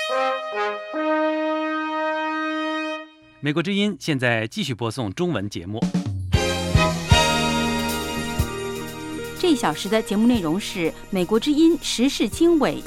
美国之音现在继续播送中文节目。 这一小时的节目内容是美国之音时事经纬。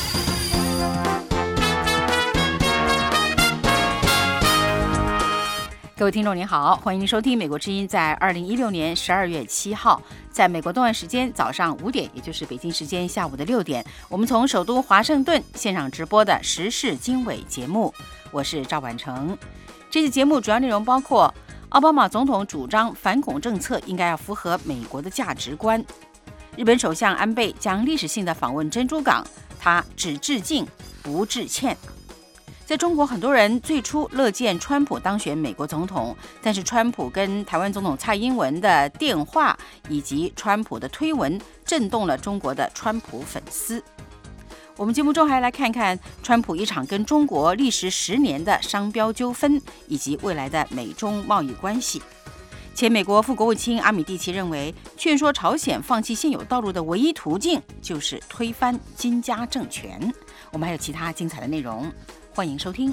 各位听众您好，欢迎您收听美国之音在2016年12月7号在美国东岸时间早上5点，也就是北京时间下午的6点，我们从首都华盛顿线上直播的时事经纬节目，我是赵婉成。这期节目主要内容包括奥巴马总统主张反恐政策应该要符合美国的价值观，日本首相安倍将历史性的访问珍珠港，他只致敬不致歉。在中国，很多人最初乐见川普当选美国总统，但是川普跟台湾总统蔡英文的电话以及川普的推文震动了中国的川普粉丝。我们节目中还来看看川普一场跟中国历时10年的商标纠纷，以及未来的美中贸易关系。前美国副国务卿阿米蒂奇认为，劝说朝鲜放弃现有道路的唯一途径就是推翻金家政权。我们还有其他精彩的内容，欢迎收听。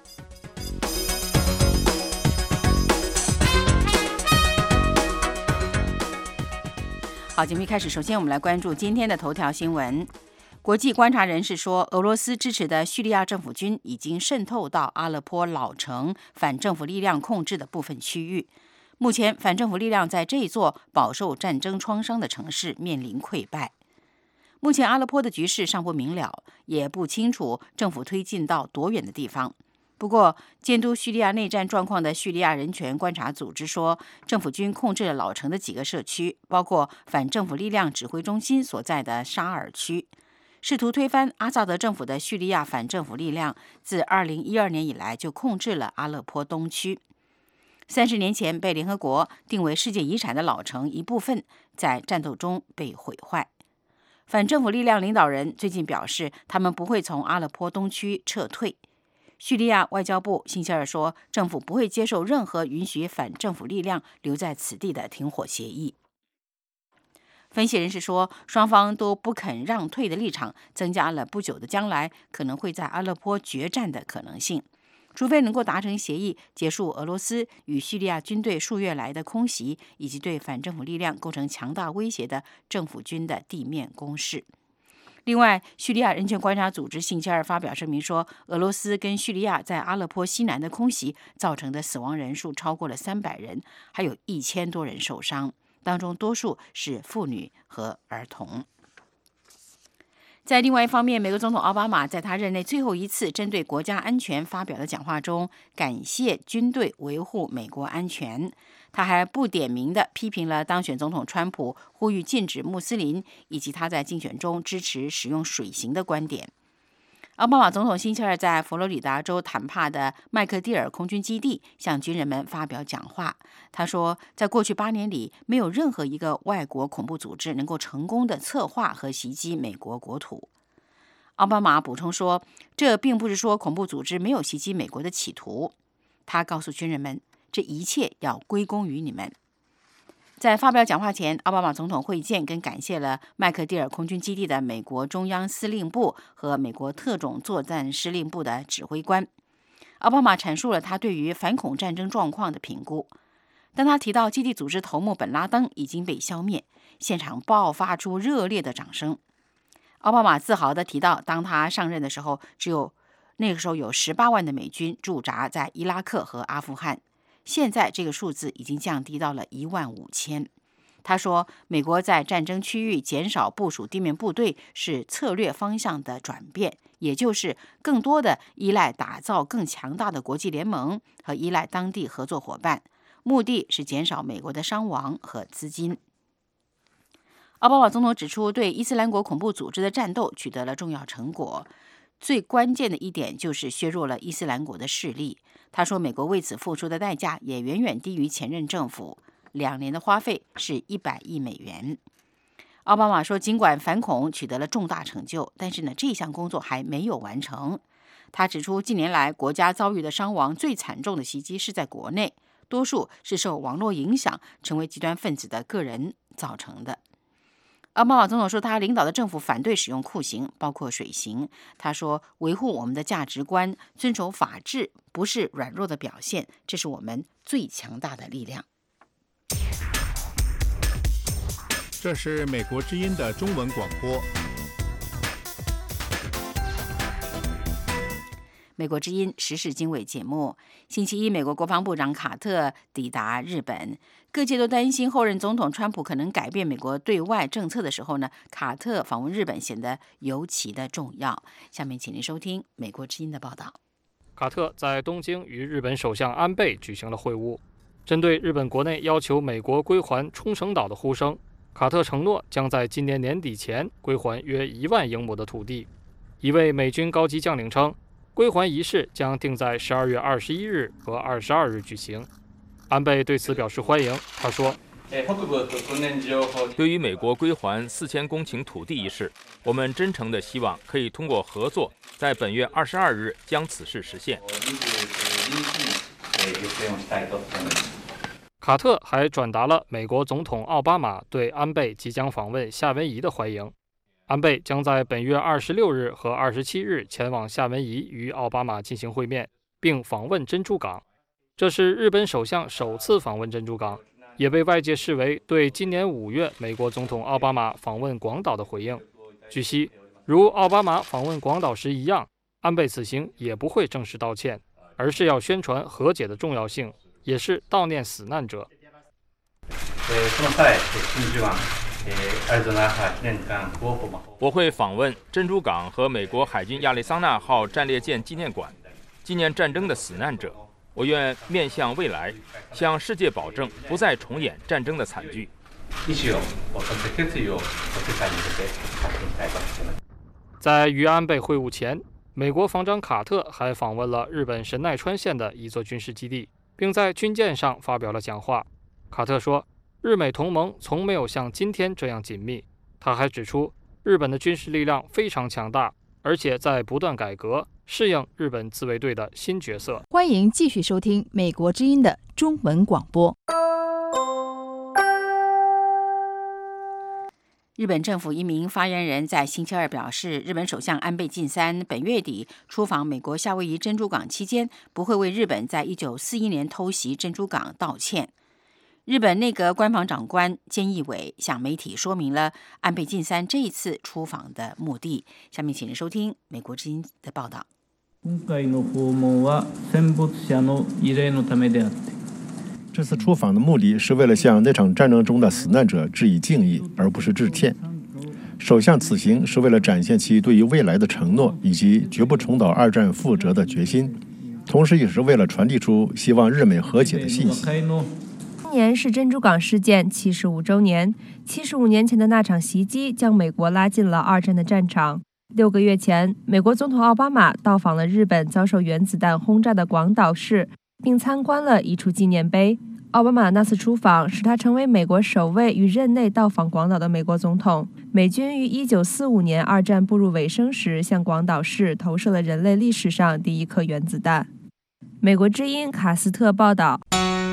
好，节目一开始，首先我们来关注今天的头条新闻。国际观察人士说，俄罗斯支持的叙利亚政府军已经渗透到阿勒颇老城反政府力量控制的部分区域。目前，反政府力量在这一座饱受战争创伤的城市面临溃败。目前，阿勒颇的局势尚不明了，也不清楚政府推进到多远的地方。不过，监督叙利亚内战状况的叙利亚人权观察组织说，政府军控制了老城的几个社区，包括反政府力量指挥中心所在的沙尔区。试图推翻阿萨德政府的叙利亚反政府力量，自2012年以来就控制了阿勒颇东区。30年前被联合国定为世界遗产的老城一部分，在战斗中被毁坏。反政府力量领导人最近表示，他们不会从阿勒颇东区撤退。叙利亚外交部星期二说，政府不会接受任何允许反政府力量留在此地的停火协议。分析人士说，双方都不肯让退的立场，增加了不久的将来可能会在阿勒颇决战的可能性，除非能够达成协议，结束俄罗斯与叙利亚军队数月来的空袭，以及对反政府力量构成强大威胁的政府军的地面攻势。另外，叙利亚人权观察组织星期二发表声明说，俄罗斯跟叙利亚在阿勒颇西南的空袭造成的死亡人数超过了300人，还有1000多人受伤，当中多数是妇女和儿童。在另外一方面，美国总统奥巴马在他任内最后一次针对国家安全发表的讲话中，感谢军队维护美国安全。他还不点名地批评了当选总统川普呼吁禁止穆斯林，以及他在竞选中支持使用水刑的观点。奥巴马总统星期二在佛罗里达州坦帕的麦克蒂尔空军基地向军人们发表讲话。他说，在过去8年里，没有任何一个外国恐怖组织能够成功的策划和袭击美国国土。奥巴马补充说，这并不是说恐怖组织没有袭击美国的企图。他告诉军人们，这一切要归功于你们。在发表讲话前，奥巴马总统会见跟感谢了麦克蒂尔空军基地的美国中央司令部和美国特种作战司令部的指挥官。奥巴马阐述了他对于反恐战争状况的评估。当他提到基地组织头目本拉登已经被消灭，现场爆发出热烈的掌声。奥巴马自豪地提到，当他上任的时候，那个时候有18万的美军驻扎在伊拉克和阿富汗。现在这个数字已经降低到了15000。他说，美国在战争区域减少部署地面部队是策略方向的转变，也就是更多的依赖打造更强大的国际联盟和依赖当地合作伙伴，目的是减少美国的伤亡和资金。奥巴马总统指出，对伊斯兰国恐怖组织的战斗取得了重要成果，最关键的一点就是削弱了伊斯兰国的势力。他说，美国为此付出的代价也远远低于前任政府，2年的花费是100亿美元。奥巴马说，尽管反恐取得了重大成就，但是这项工作还没有完成。他指出，近年来国家遭遇的伤亡最惨重的袭击是在国内，多数是受网络影响成为极端分子的个人造成的。 奥巴马总统说，他领导的政府反对使用酷刑，包括水刑。他说，维护我们的价值观，遵守法治，不是软弱的表现，这是我们最强大的力量。 这是美国之音的中文广播。 美国之音时事经纬节目，星期一，美国国防部长卡特抵达日本。各界都担心后任总统川普可能改变美国对外政策的时候呢，卡特访问日本显得尤其的重要。下面请您收听美国之音的报道。 卡特在东京与日本首相安倍举行了会晤，针对日本国内要求美国归还冲绳岛的呼声，卡特承诺将在今年年底前归还约1万英亩的土地。一位美军高级将领称，归还仪式将定在12月21日和22日举行。安倍对此表示欢迎，他说， 对于美国归还4000公顷土地一事，我们真诚地希望可以通过合作，在本月22日将此事实现。 卡特还转达了美国总统奥巴马对安倍即将访问夏威夷的欢迎。安倍将在本月26日和27日前往夏威夷与奥巴马进行会面，并访问珍珠港。这是日本首相首次访问珍珠港，也被外界视为对今年5月美国总统奥巴马访问广岛的回应。据悉，如奥巴马访问广岛时一样，安倍此行也不会正式道歉，而是要宣传和解的重要性，也是悼念死难者。 我会访问珍珠港和美国海军亚利桑那号战列舰纪念馆，纪念战争的死难者。我愿面向未来，向世界保证不再重演战争的惨剧。 在与安倍会晤前，美国防长卡特还访问了日本神奈川县的一座军事基地，并在军舰上发表了讲话。卡特说，日美同盟从没有像今天这样紧密。他还指出，日本的军事力量非常强大，而且在不断改革，适应日本自卫队的新角色。 欢迎继续收听美国之音的中文广播。 日本政府一名发言人在星期二表示，日本首相安倍晋三本月底出访美国夏威夷珍珠港期间，不会为日本在1941年偷袭珍珠港道歉。日本内阁官房长官菅义伟向媒体说明了安倍晋三这一次出访的目的。下面请您收听美国之音的报道。 这次出访的目的是为了向那场战争中的死难者致以敬意，而不是致歉。首相此行是为了展现其对于未来的承诺以及绝不重蹈二战覆辙的决心，同时也是为了传递出希望日美和解的信息。 今年是珍珠港事件75周年，75年前的那场袭击将美国拉进了二战的战场。6个月前，美国总统奥巴马到访了日本遭受原子弹轰炸的广岛市，并参观了一处纪念碑。奥巴马那次出访使他成为美国首位于任内到访广岛的美国总统。美军于1945年二战步入尾声时，向广岛市投射了人类历史上第一颗原子弹。美国之音卡斯特报道。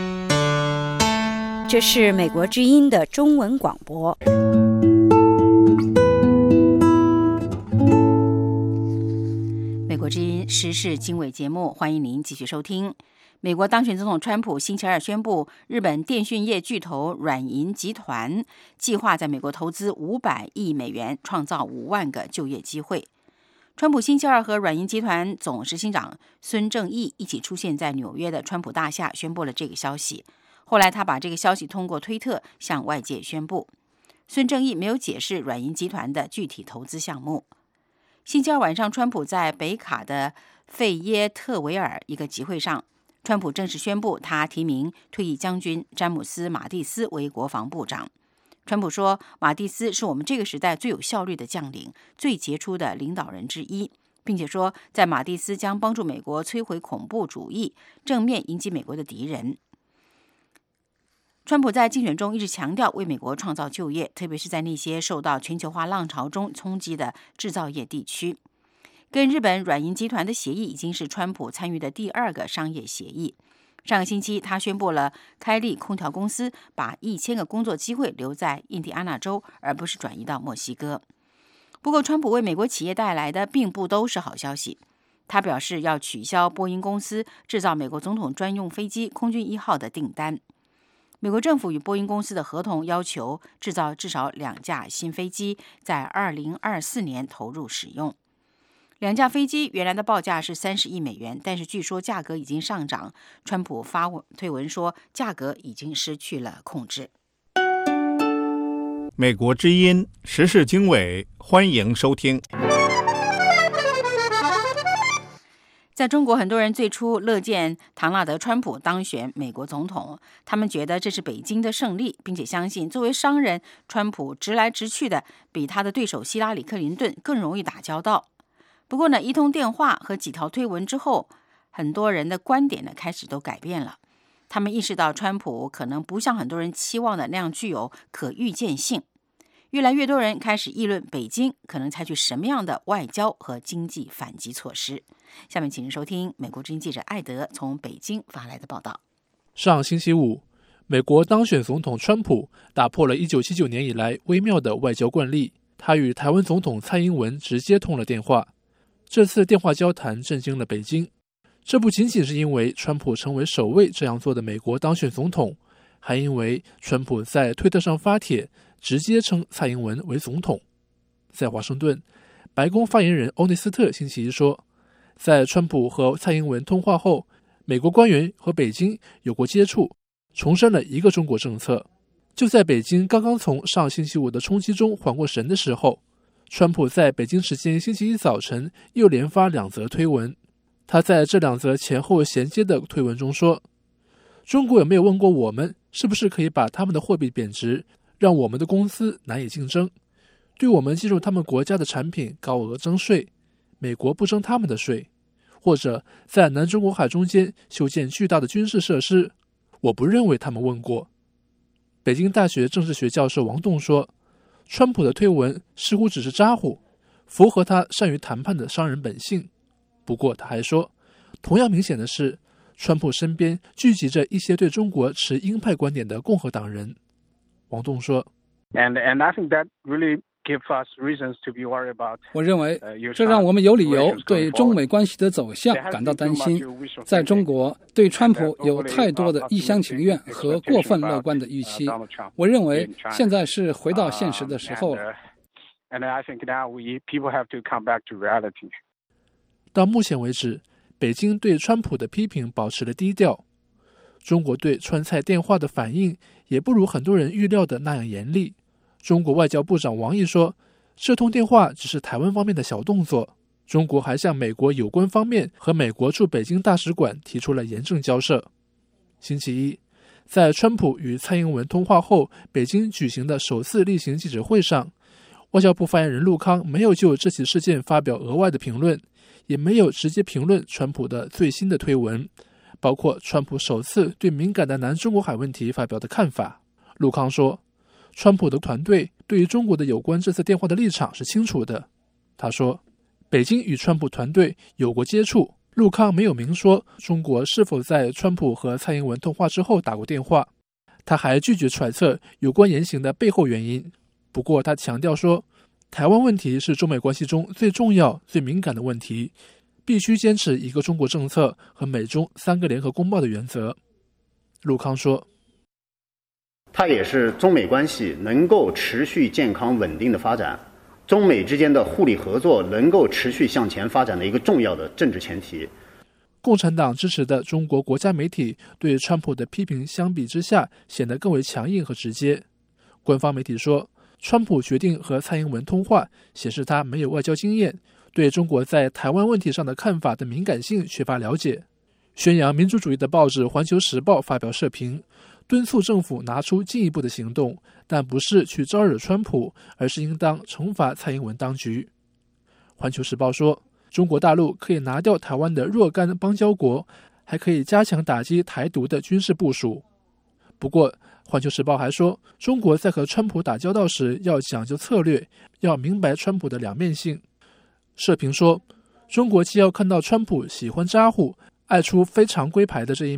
这是美国之音的中文广播。 美国之音时事经纬节目，欢迎您继续收听。美国当选总统川普星期二宣布，日本电讯业巨头软银集团计划在美国投资500亿美元，创造5万个就业机会。川普星期二和软银集团总执行长孙正义一起出现在纽约的川普大厦，宣布了这个消息。后来他把这个消息通过推特向外界宣布。孙正义没有解释软银集团的具体投资项目。星期二晚上，川普在北卡的费耶特维尔一个集会上，川普正式宣布他提名退役将军詹姆斯·马蒂斯为国防部长。川普说，马蒂斯是我们这个时代最有效率的将领，最杰出的领导人之一，并且说，在马蒂斯将帮助美国摧毁恐怖主义，正面迎击美国的敌人。川普在竞选中一直强调为美国创造就业，特别是在那些受到全球化浪潮中冲击的制造业地区。跟日本软银集团的协议已经是川普参与的第2个商业协议。 上个星期，他宣布了开立空调公司把1000个工作机会留在印第安纳州，而不是转移到墨西哥。不过，川普为美国企业带来的并不都是好消息。他表示要取消波音公司制造美国总统专用飞机空军1号的订单。美国政府与波音公司的合同要求制造至少2架新飞机，在2024年投入使用。2架飞机原来的报价是30亿美元，但是据说价格已经上涨。川普推文说，价格已经失去了控制。 美国之音时事经纬，欢迎收听。 在中国，很多人最初乐见唐纳德·川普当选美国总统，他们觉得这是北京的胜利，并且相信作为商人，川普直来直去的比他的对手希拉里·克林顿更容易打交道。不过呢，一通电话和几条推文之后，很多人的观点呢开始都改变了。他们意识到川普可能不像很多人期望的那样具有可预见性。越来越多人开始议论北京可能采取什么样的外交和经济反击措施。下面请您收听美国之音记者艾德从北京发来的报道。 上星期五，美国当选总统川普打破了1979年以来微妙的外交惯例，他与台湾总统蔡英文直接通了电话。这次电话交谈震惊了北京，这不仅仅是因为川普成为首位这样做的美国当选总统，还因为川普在推特上发帖直接称蔡英文为总统。在华盛顿，白宫发言人欧内斯特星期一说，在川普和蔡英文通话后，美国官员和北京有过接触，重申了一个中国政策。就在北京刚刚从上星期五的冲击中缓过神的时候，川普在北京时间星期一早晨又连发2则推文。他在这2则前后衔接的推文中说，中国有没有问过我们是不是可以把他们的货币贬值，让我们的公司难以竞争，对我们进入他们国家的产品高额征税，美国不征他们的税，或者在南中国海中间修建巨大的军事设施，我不认为他们问过。北京大学政治学教授王栋说，川普的推文似乎只是咋呼，符合他善于谈判的商人本性。不过他还说，同样明显的是，川普身边聚集着一些对中国持鹰派观点的共和党人。王栋说， And I think that really give us reasons to be worried about. 我认为这让我们有理由对中美关系的走向感到担心。在中国，对川普有太多的一厢情愿和过分乐观的预期。我认为现在是回到现实的时候了。 And I think now people have to come back to reality. 到目前为止，北京对川普的批评保持了低调。中国对川蔡电话的反应也不如很多人预料的那样严厉。中国外交部长王毅说，这通电话只是台湾方面的小动作。中国还向美国有关方面和美国驻北京大使馆提出了严正交涉。星期一，在川普与蔡英文通话后，北京举行的首次例行记者会上，外交部发言人陆康没有就这起事件发表额外的评论，也没有直接评论川普的最新的推文，包括川普首次对敏感的南中国海问题发表的看法。陆康说，川普的团队对于中国的有关这次电话的立场是清楚的。他说，北京与川普团队有过接触，陆康没有明说中国是否在川普和蔡英文通话之后打过电话。他还拒绝揣测有关言行的背后原因。不过他强调说，台湾问题是中美关系中最重要、最敏感的问题，必须坚持一个中国政策和美中3个联合公报的原则。陆康说， 它也是中美关系能够持续健康稳定的发展，中美之间的互利合作能够持续向前发展的一个重要的政治前提。 共产党支持的中国国家媒体对川普的批评相比之下显得更为强硬和直接。官方媒体说，川普决定和蔡英文通话，显示他没有外交经验，对中国在台湾问题上的看法的敏感性缺乏了解。宣扬民主主义的报纸《环球时报》发表社评，敦促政府拿出进一步的行动，但不是去招惹川普，而是应当惩罚蔡英文当局。环球时报说，中国大陆可以拿掉台湾的若干邦交国，还可以加强打击台独的军事部署。不过环球时报还说，中国在和川普打交道时要讲究策略，要明白川普的两面性。社评说，中国既要看到川普喜欢咋呼、爱出非常规牌的这一面，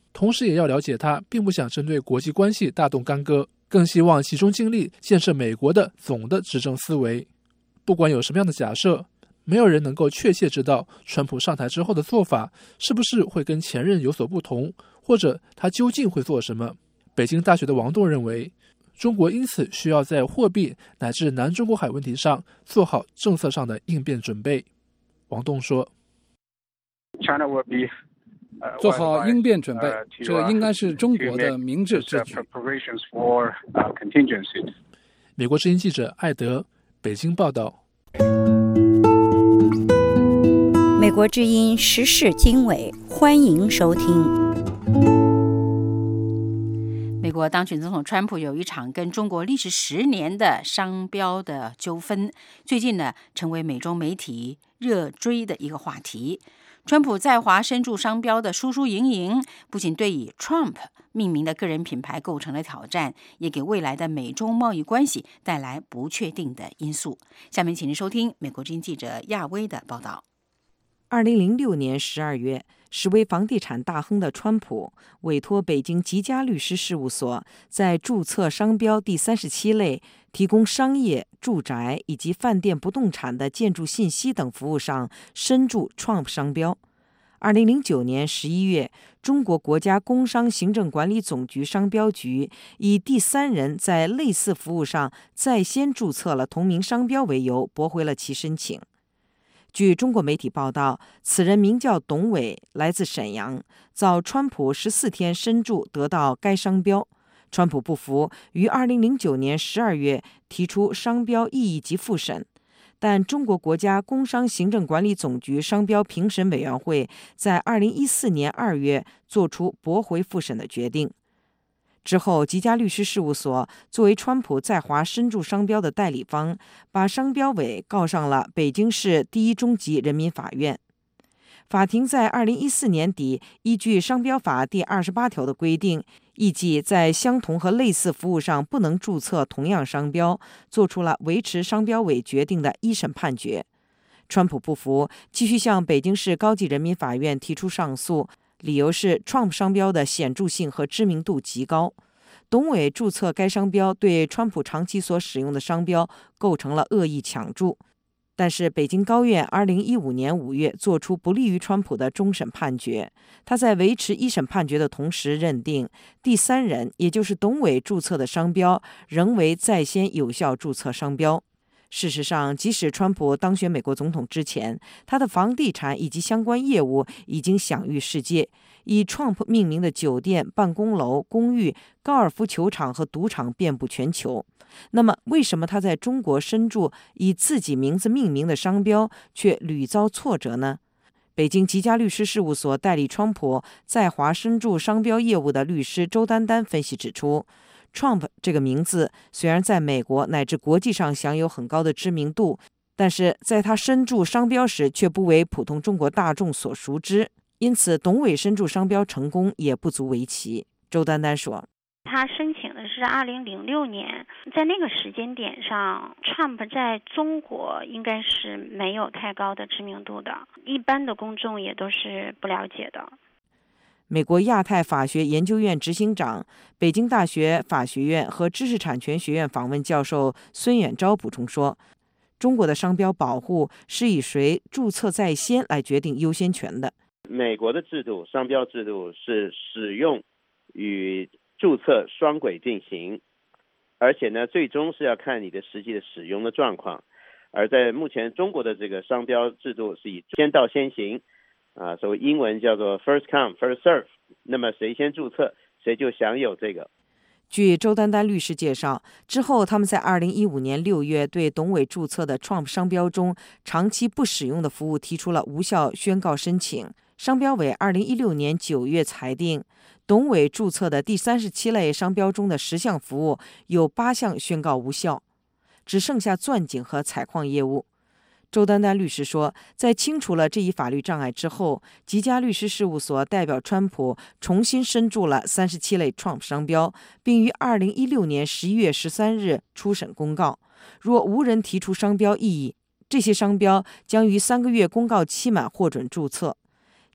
同时也要了解他并不想针对国际关系大动干戈，更希望集中精力建设美国的总的执政思维。不管有什么样的假设，没有人能够确切知道川普上台之后的做法是不是会跟前任有所不同，或者他究竟会做什么。北京大学的王栋认为，中国因此需要在货币乃至南中国海问题上做好政策上的应变准备。王栋说， China will be 做好应变准备，这应该是中国的明智之举。 美国之音记者艾德，北京报道。 美国之音时事经纬，欢迎收听。 美国当选总统川普有一场跟中国历时10年的商标的纠纷，最近呢成为美中媒体热追的一个话题。川普在华深驻商标的输输赢赢，不仅对以 Trump 命名的个人品牌构成了挑战，也给未来的美中贸易关系带来不确定的因素。下面请您收听美国之音记者亚威的报道。 2006年12月，时为房地产大亨的川普委托北京吉家律师事务所，在注册商标第37类提供商业、住宅以及饭店不动产的建筑信息等服务上深注 Trump 商标。2009年11月，中国国家工商行政管理总局商标局以第三人在类似服务上在先注册了同名商标为由，驳回了其申请。据中国媒体报道，此人名叫董伟，来自沈阳，遭川普14天申注得到该商标。川普不服，于2009年12月提出商标异议及复审，但中国国家工商行政管理总局商标评审委员会在2014年2月作出驳回复审的决定。之后，吉家律师事务所作为川普在华深注商标的代理方，把商标委告上了北京市第一中级人民法院。法庭在2014年底依据商标法第28条的规定，意即在相同和类似服务上不能注册同样商标，做出了维持商标委决定的一审判决。川普不服，继续向北京市高级人民法院提出上诉，理由是 Trump 商标的显著性和知名度极高。董伟注册该商标对川普长期所使用的商标构成了恶意抢注，但是北京高院2015年5月作出不利于川普的终审判决。他在维持一审判决的同时，认定第三人，也就是董伟注册的商标仍为在先有效注册商标。事实上，即使川普当选美国总统之前，他的房地产以及相关业务已经享誉世界，以 Trump 命名的酒店、办公楼、公寓、高尔夫球场和赌场遍布全球。那么，为什么他在中国深注以自己名字命名的商标却屡遭挫折呢？北京吉家律师事务所代理川普在华深注商标业务的律师周丹丹分析指出， Trump 这个名字虽然在美国乃至国际上享有很高的知名度，但是在他深注商标时却不为普通中国大众所熟知，因此董伟深注商标成功也不足为奇。周丹丹说， 他申请的是2006年，在那个时间点上 Trump 在中国应该是没有太高的知名度的，一般的公众也都是不了解的。 美国亚太法学研究院执行长、北京大学法学院和知识产权学院访问教授孙远昭补充说，中国的商标保护是以谁注册在先来决定优先权的。 美国的制度，商标制度是使用与注册双轨进行，而且呢，最终是要看你的实际的使用的状况。而在目前中国的这个商标制度是以先到先行，所谓英文叫做 first come first serve， 那么谁先注册谁就享有这个。 据周丹丹律师介绍，之后他们在2015年6月对董伟注册的 Trump 商标中长期不使用的服务提出了无效宣告申请。商标委2016年9月裁定，董伟注册的第37类商标中的10项服务有8项宣告无效，只剩下钻井和采矿业务。周丹丹律师说，在清除了这一法律障碍之后，吉家律师事务所代表川普重新申注了37类 Trump 商标，并于2016年11月13日初审公告，若无人提出商标异议，这些商标将于3个月公告期满获准注册。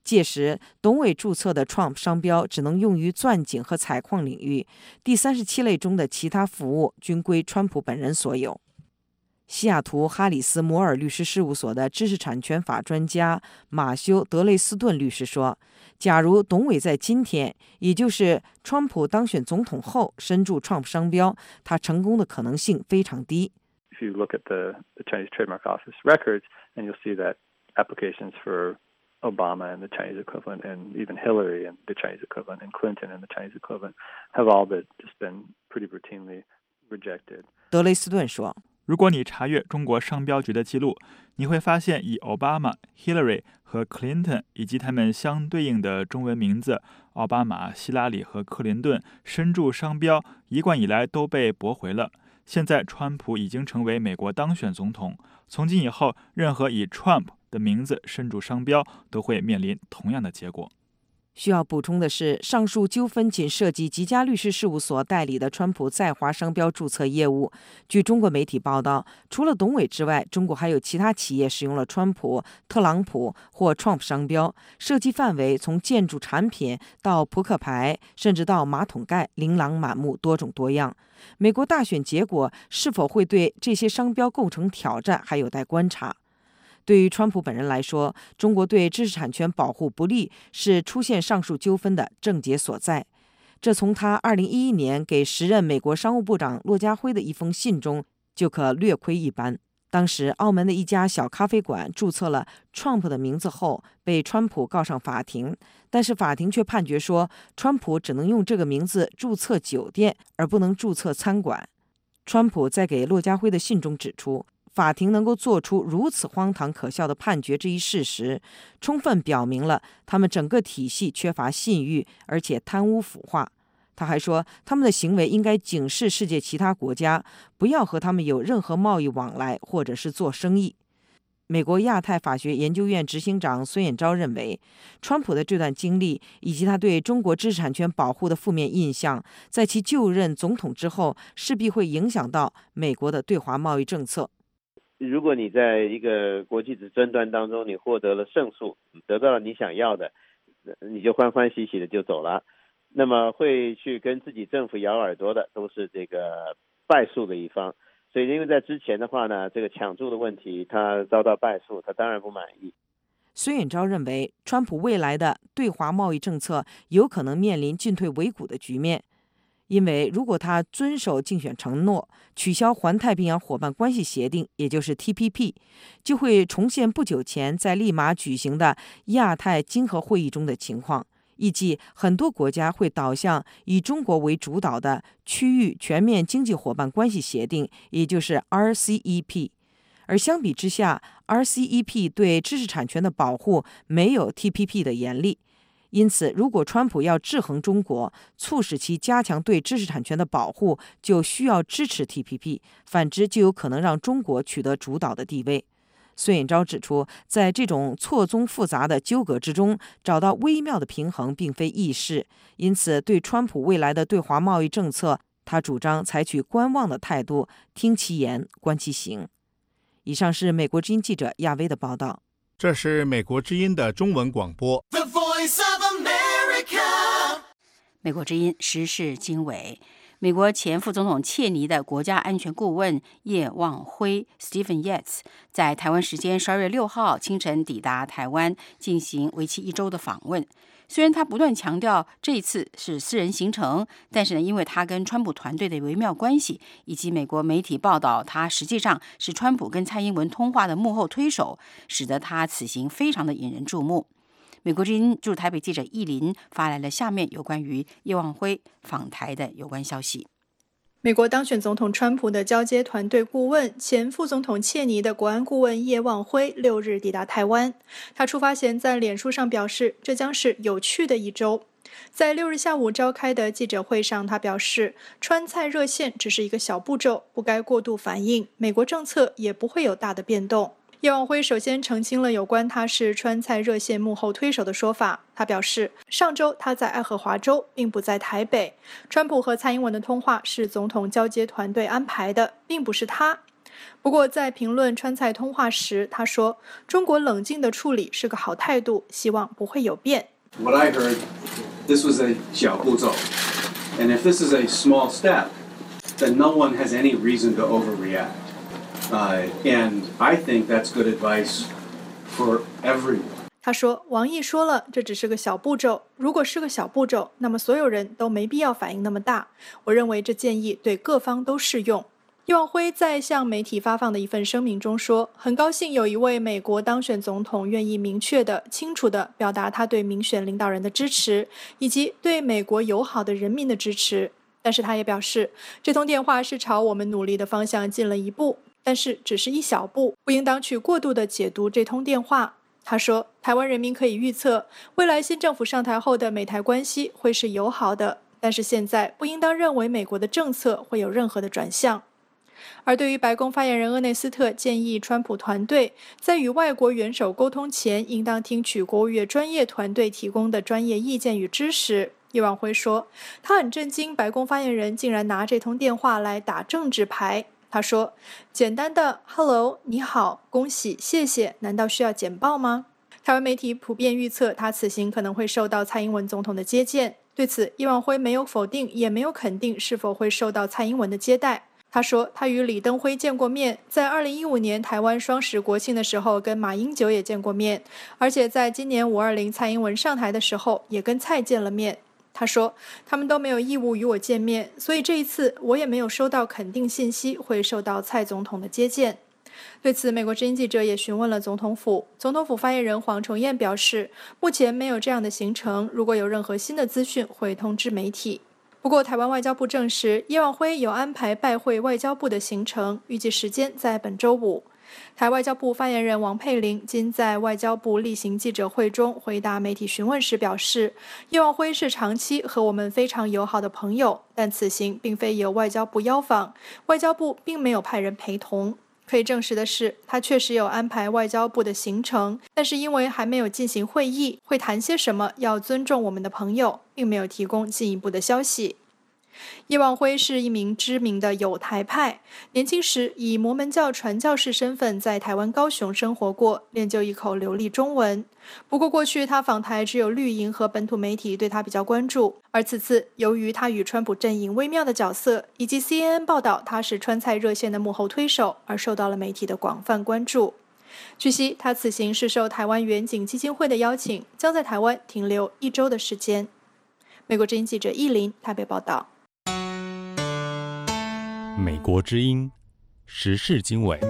届时，董伟注册的 Trump 商标只能用于钻井和采矿领域，第37类中的其他服务均归川普本人所有。西雅图哈里斯摩尔律师事务所的知识产权法专家马修·德雷斯顿律师说，假如董伟在今天，也就是川普当选总统后身注 Trump 商标，他成功的可能性非常低。 If you look at the Chinese Trademark Office records, and you'll see that applications for Obama and the Chinese equivalent, and even Hillary and the Chinese equivalent, and Clinton and the Chinese equivalent, have all just been pretty routinely rejected. 德雷斯顿说， 如果你查阅中国商标局的记录，你会发现以 Obama、Hillary 和 Clinton 以及他们相对应的中文名字奥巴马、希拉里和克林顿身注商标，一贯以来都被驳回了。现在川普已经成为美国当选总统，从今以后，任何以 Trump 的名字身注商标都会面临同样的结果。 需要补充的是，上述纠纷仅涉及吉家律师事务所代理的川普在华商标注册业务。据中国媒体报道，除了董伟之外，中国还有其他企业使用了川普、特朗普或 Trump 商标，涉及范围从建筑产品到扑克牌，甚至到马桶盖，琳琅满目，多种多样。美国大选结果是否会对这些商标构成挑战，还有待观察。对于川普本人来说，中国对知识产权保护不力是出现上述纠纷的症结所在。这从他2011年给时任美国商务部长骆家辉的一封信中就可略窥一斑。当时，澳门的一家小咖啡馆注册了 Trump 的名字后，被川普告上法庭，但是法庭却判决说，川普只能用这个名字注册酒店，而不能注册餐馆。川普在给骆家辉的信中指出，法庭能够做出如此荒唐可笑的判决这一事实，充分表明了他们整个体系缺乏信誉，而且贪污腐化。他还说，他们的行为应该警示世界其他国家，不要和他们有任何贸易往来或者是做生意。美国亚太法学研究院执行长孙衍昭认为，川普的这段经历以及他对中国知识产权保护的负面印象，在其就任总统之后，势必会影响到美国的对华贸易政策。 如果你在一个国际的争端当中，你获得了胜诉，得到了你想要的，你就欢欢喜喜的就走了。那么会去跟自己政府咬耳朵的，都是这个败诉的一方。所以因为在之前的话呢，这个抢注的问题，他遭到败诉，他当然不满意。 孙衍昭认为，川普未来的对华贸易政策有可能面临进退维谷的局面。因为如果他遵守竞选承诺，取消环太平洋伙伴关系协定，也就是 TPP， 就会重现不久前在利马举行的亚太经合会议中的情况。预计很多国家会导向以中国为主导的区域全面经济伙伴关系协定，也就是 RCEP。而相比之下 ，RCEP 对知识产权的保护没有 TPP 的严厉。因此，如果川普要制衡中国，促使其加强对知识产权的保护，就需要支持 TPP， 反之就有可能让中国取得主导的地位。孙衍昭指出，在这种错综复杂的纠葛之中，找到微妙的平衡并非易事。因此，对川普未来的对华贸易政策，他主张采取观望的态度，听其言，观其行。以上是美国之音记者亚薇的报道。 这是美国之音的中文广播。 美国之音时事经纬。美国前副总统切尼的国家安全顾问叶望辉 Stephen Yates 在台湾时间12月6号清晨抵达台湾，进行为期1周的访问。虽然他不断强调这一次是私人行程，但是呢，因为他跟川普团队的微妙关系，以及美国媒体报道他实际上是川普跟蔡英文通话的幕后推手，使得他此行非常的引人注目。美国之音驻台北记者易林发来了下面有关于叶望辉访台的有关消息。 美国当选总统川普的交接团队顾问、前副总统切尼的国安顾问叶望辉6日抵达台湾。他出发前在脸书上表示，这将是有趣的1周。在6日下午召开的记者会上，他表示，川蔡热线只是一个小步骤，不该过度反应，美国政策也不会有大的变动。叶望辉首先澄清了有关他是川蔡热线幕后推手的说法。他表示，上周他在爱荷华州，并不在台北。川普和蔡英文的通话是总统交接团队安排的，并不是他。 不过，在评论川菜通话时，他说：“中国冷静的处理是个好态度，希望不会有变。” What I heard, this was a 小步骤 and if this is a small step, then no one has any reason to overreact. And I think that's good advice for everyone. 他说：“王毅说了，这只是个小步骤。如果是个小步骤，那么所有人都没必要反应那么大。我认为这建议对各方都适用。”叶望辉在向媒体发放的一份声明中说：“很高兴有一位美国当选总统愿意明确的、清楚的表达他对民选领导人的支持，以及对美国友好的人民的支持。但是他也表示，这通电话是朝我们努力的方向进了一步，但是只是一小步，不应当去过度的解读这通电话。”他说，台湾人民可以预测，未来新政府上台后的美台关系会是友好的，但是现在不应当认为美国的政策会有任何的转向。而对于白宫发言人厄内斯特建议川普团队在与外国元首沟通前，应当听取国务院专业团队提供的专业意见与知识，叶望辉说，他很震惊白宫发言人竟然拿这通电话来打政治牌。他说，简单的 Hello 你好恭喜谢谢难道需要简报吗？台湾媒体普遍预测他此行可能会受到蔡英文总统的接见，对此叶望辉没有否定也没有肯定是否会受到蔡英文的接待。他说他与李登辉见过面，在2015年台湾双十国庆的时候跟马英九也见过面，而且在今年520蔡英文上台的时候也跟蔡见了面。他说他们都没有义务与我见面，所以这一次我也没有收到肯定信息会受到蔡总统的接见。对此，美国之音记者也询问了总统府，总统府发言人黄崇彦表示，目前没有这样的行程，如果有任何新的资讯会通知媒体。不过台湾外交部证实，叶望辉有安排拜会外交部的行程，预计时间在本周五。台外交部发言人王佩玲今在外交部例行记者会中回答媒体询问时表示，叶望辉是长期和我们非常友好的朋友，但此行并非由外交部邀访，外交部并没有派人陪同。可以证实的是，他确实有安排外交部的行程，但是因为还没有进行会议，会谈些什么要尊重我们的朋友，并没有提供进一步的消息。叶望辉是一名知名的友台派，年轻时以摩门教传教士身份在台湾高雄生活过，练就一口流利中文。不过过去他访台只有绿营和本土媒体对他比较关注，而此次由于他与川普阵营微妙的角色，以及 CNN 报道他是川菜热线的幕后推手，而受到了媒体的广泛关注。据悉，他此行是受台湾远景基金会的邀请，将在台湾停留1周的时间。美国之音记者易林台北报道。 美国之音时事经纬。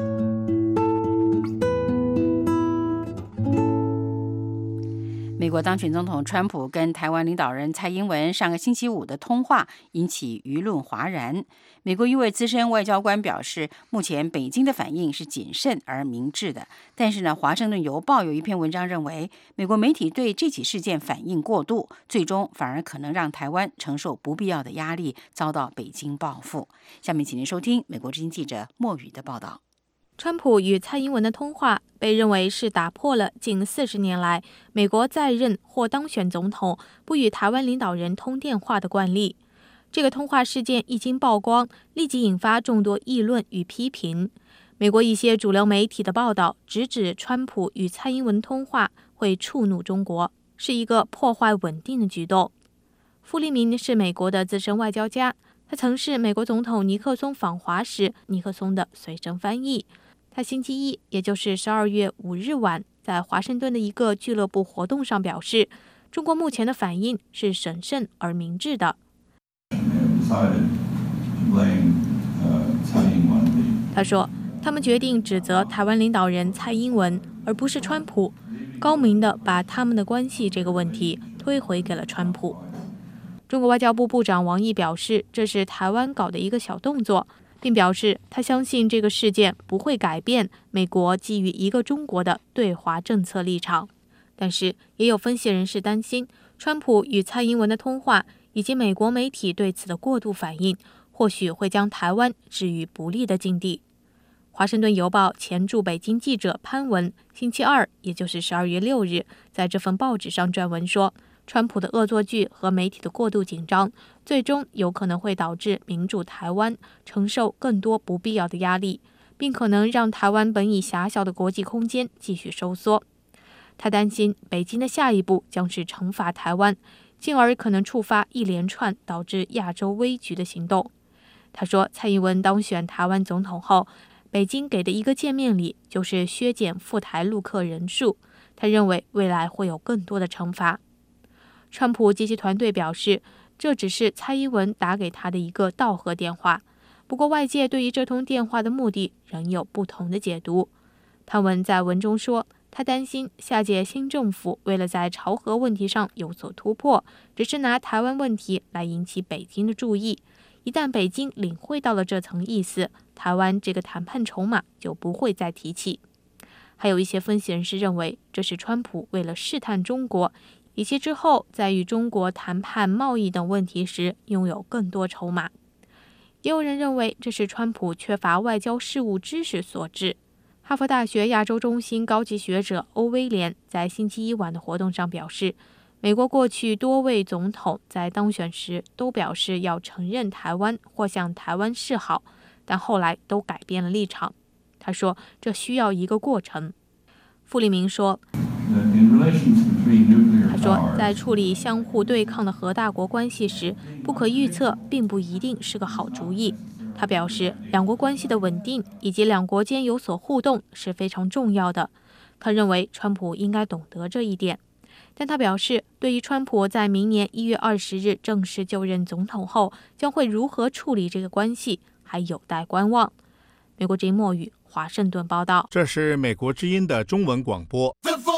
美国当选总统川普跟台湾领导人蔡英文上个星期五的通话引起舆论哗然。美国一位资深外交官表示，目前北京的反应是谨慎而明智的，但是呢，华盛顿邮报有一篇文章认为，美国媒体对这起事件反应过度，最终反而可能让台湾承受不必要的压力，遭到北京报复。下面请您收听美国之音记者莫宇的报道。 川普与蔡英文的通话被认为是打破了近40年来美国在任或当选总统不与台湾领导人通电话的惯例。这个通话事件一经曝光，立即引发众多议论与批评。美国一些主流媒体的报道直指川普与蔡英文通话会触怒中国，是一个破坏稳定的举动。傅立明是美国的资深外交家，他曾是美国总统尼克松访华时尼克松的随身翻译。他星期一，也就是12月5日晚，在华盛顿的一个俱乐部活动上表示，中国目前的反应是审慎而明智的。他说，他们决定指责台湾领导人蔡英文，而不是川普，高明地把他们的关系这个问题推回给了川普。中国外交部部长王毅表示，这是台湾搞的一个小动作，并表示他相信这个事件不会改变美国基于一个中国的对华政策立场。但是也有分析人士担心，川普与蔡英文的通话以及美国媒体对此的过度反应，或许会将台湾置于不利的境地。华盛顿邮报前驻北京记者潘文星期二，也就是12月6日，在这份报纸上撰文说，川普的恶作剧和媒体的过度紧张，最终有可能会导致民主台湾承受更多不必要的压力， 并可能让台湾本已狭小的国际空间继续收缩。他担心北京的下一步将是惩罚台湾，进而可能触发一连串导致亚洲危局的行动。他说，蔡英文当选台湾总统后，北京给的一个见面礼就是削减赴台陆客人数，他认为未来会有更多的惩罚。川普及其团队表示，这只是蔡英文打给他的一个道贺电话，不过外界对于这通电话的目的仍有不同的解读。潘文在文中说，他担心下届新政府为了在朝核问题上有所突破，只是拿台湾问题来引起北京的注意。一旦北京领会到了这层意思，台湾这个谈判筹码就不会再提起。还有一些分析人士认为，这是川普为了试探中国，以及之后在与中国谈判贸易等问题时拥有更多筹码。也有人认为，这是川普缺乏外交事务知识所致。哈佛大学亚洲中心高级学者欧威廉在星期一晚的活动上表示，美国过去多位总统在当选时都表示要承认台湾或向台湾示好，但后来都改变了立场。他说，这需要一个过程。傅立明说，在处理相互对抗的核大国关系时，不可预测并不一定是个好主意。他表示，两国关系的稳定以及两国间有所互动是非常重要的。他认为川普应该懂得这一点，但他表示，对于川普在明年1月20日正式就任总统后将会如何处理这个关系，还有待观望。美国之音莫语华盛顿报道。 这是美国之音的中文广播。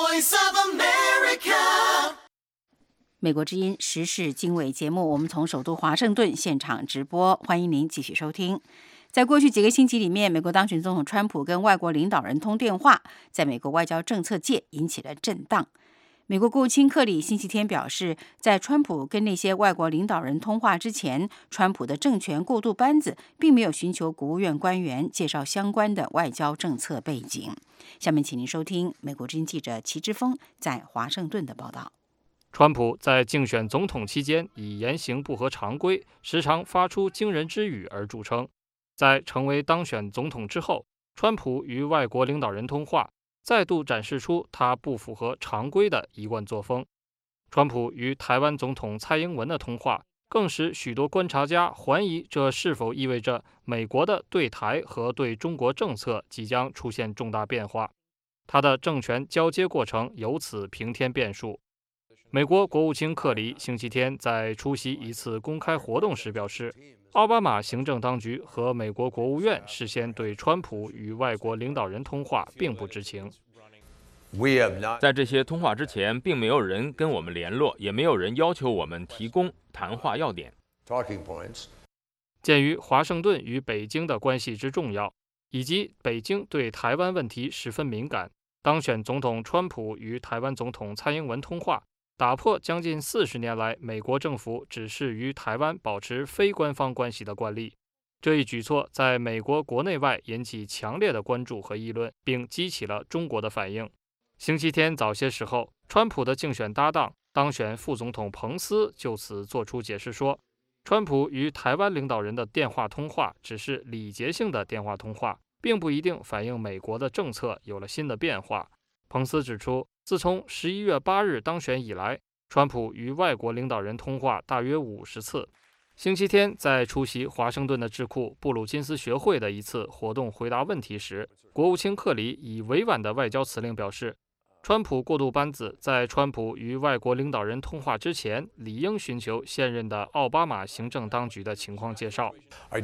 美国之音时事经纬节目，我们从首都华盛顿现场直播，欢迎您继续收听。在过去几个星期里面，美国当选总统川普跟外国领导人通电话，在美国外交政策界引起了震荡。美国国务卿克里星期天表示，在川普跟那些外国领导人通话之前，川普的政权过渡班子并没有寻求国务院官员介绍相关的外交政策背景。下面请您收听美国之音记者齐之锋在华盛顿的报道。 川普在竞选总统期间以言行不合常规，时常发出惊人之语而著称。在成为当选总统之后，川普与外国领导人通话，再度展示出他不符合常规的一贯作风。川普与台湾总统蔡英文的通话，更使许多观察家怀疑，这是否意味着美国的对台和对中国政策即将出现重大变化。他的政权交接过程由此平添变数。美国国务卿克里星期天在出席一次公开活动时表示，奥巴马行政当局和美国国务院事先对川普与外国领导人通话并不知情。 在这些通话之前，并没有人跟我们联络，也没有人要求我们提供谈话要点。 鉴于华盛顿与北京的关系之重要，以及北京对台湾问题十分敏感，当选总统川普与台湾总统蔡英文通话，打破将近40年来美国政府只是与台湾保持非官方关系的惯例。这一举措在美国国内外引起强烈的关注和议论，并激起了中国的反应。星期天早些时候，川普的竞选搭档、当选副总统彭斯就此作出解释说，川普与台湾领导人的电话通话只是礼节性的电话通话，并不一定反映美国的政策有了新的变化。彭斯指出，自从11月8日当选以来，川普与外国领导人通话大约50次。星期天在出席华盛顿的智库布鲁金斯学会的一次活动回答问题时，国务卿克里以委婉的外交辞令表示，川普过渡班子在川普与外国领导人通话之前，理应寻求现任的奥巴马行政当局的情况介绍。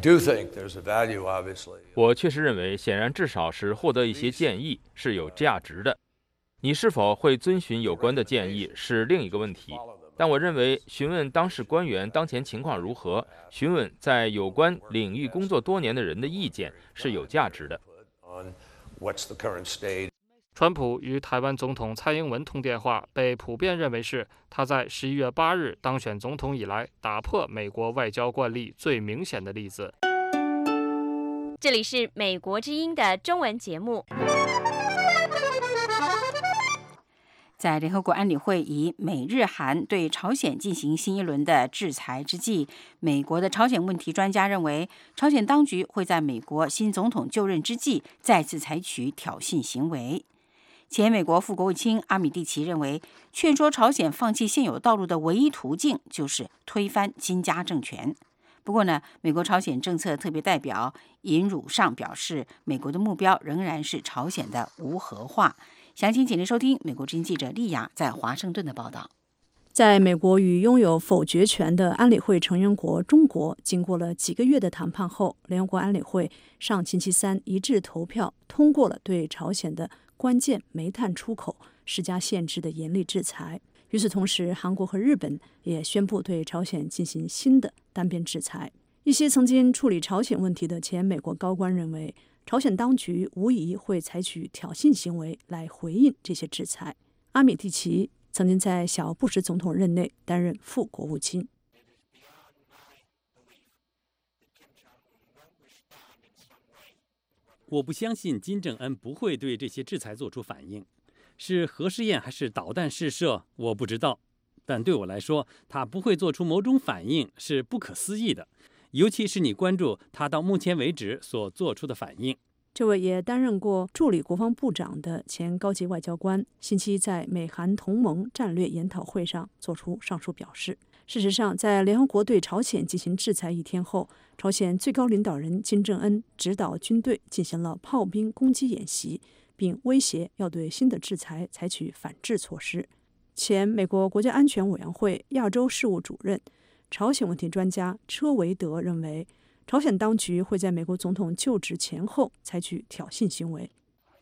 我确实认为，显然至少是获得一些建议是有价值的。你是否会遵循有关的建议是另一个问题，但我认为询问当事官员当前情况如何，询问在有关领域工作多年的人的意见是有价值的。 川普与台湾总统蔡英文通电话被普遍认为是他在11月8日当选总统以来打破美国外交惯例最明显的例子。 这里是美国之音的中文节目。 在联合国安理会以美日韩对朝鲜进行新一轮的制裁之际，美国的朝鲜问题专家认为，朝鲜当局会在美国新总统就任之际再次采取挑衅行为。前美国副国务卿阿米蒂奇认为，劝说朝鲜放弃现有道路的唯一途径就是推翻金家政权。不过呢，美国朝鲜政策特别代表尹汝尚表示，美国的目标仍然是朝鲜的无核化。详情请您收听美国之音记者丽雅在华盛顿的报道。 在美国与拥有否决权的安理会成员国中国经过了几个月的谈判后，联合国安理会上星期三一致投票通过了对朝鲜的关键煤炭出口施加限制的严厉制裁。与此同时，韩国和日本也宣布对朝鲜进行新的单边制裁。一些曾经处理朝鲜问题的前美国高官认为，朝鲜当局无疑会采取挑衅行为来回应这些制裁。阿米蒂奇曾经在小布什总统任内担任副国务卿。 我不相信金正恩不会对这些制裁做出反应。是核试验还是导弹试射，我不知道。但对我来说，他不会做出某种反应是不可思议的，尤其是你关注他到目前为止所做出的反应。 这位也担任过助理国防部长的前高级外交官，星期在美韩同盟战略研讨会上做出上述表示。事实上，在联合国对朝鲜进行制裁一天后，朝鲜最高领导人金正恩指导军队进行了炮兵攻击演习，并威胁要对新的制裁采取反制措施。前美国国家安全委员会亚洲事务主任、朝鲜问题专家车维德认为，朝鲜当局会在美国总统就职前后采取挑衅行为。